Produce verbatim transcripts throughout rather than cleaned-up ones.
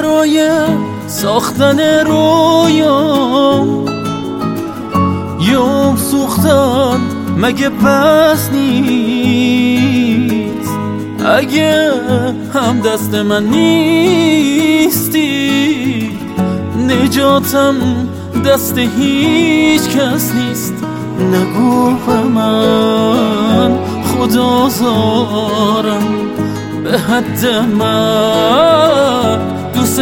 برای ساختن رویام یوم سوختن مگه پس نیست؟ اگه هم دست من نیستی نجاتم دست هیچ کس نیست. نگو به من خدا زارم به حد من دوست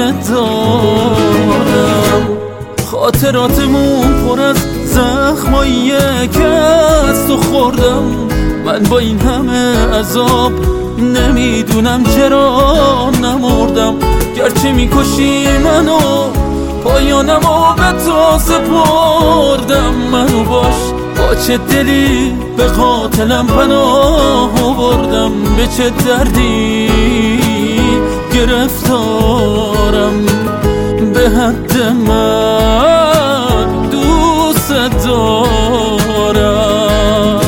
دارم. خاطراتمون پر از زخماییه که از تو خوردم. من با این همه عذاب نمیدونم چرا نمردم. گرچه میکشی منو پایانمو به تو سپردم. منو باش با چه دلی به قاتلم پناه بردم. به چه دردی گرفتارم به حد من دوست دارم.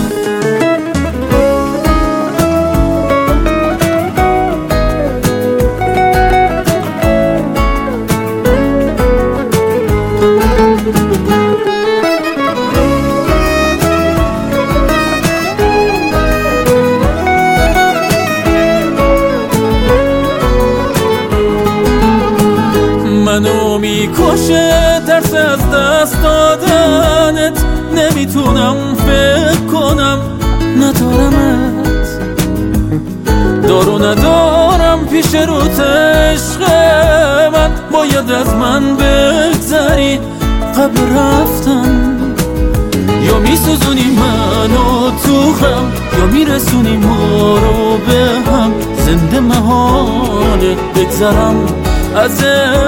منو میکشه ترس از دست دادنت. نمیتونم فکر کنم ندارمت. دارو ندارم پیش روت عشق من. باید از من بگذری قبل رفتن. یا میسوزونی منو تو خم یا میرسونی ما رو به هم. زنده محاله بگذرم از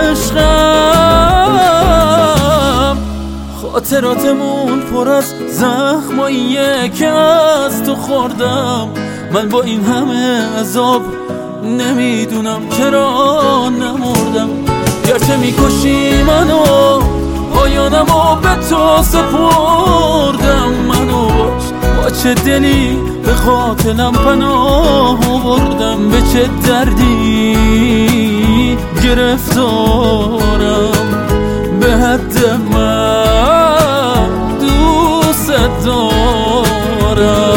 عشقم. خاطراتمون پر از زخماییه که از تو خوردم. من با این همه عذاب نمیدونم چرا نمردم. گرچه میکشی منو پایانمو به تو سپردم. منو باش با چه دلی به قاتلم پناه بردم. به چه دردی گرفتارم به حد من دوست دارم.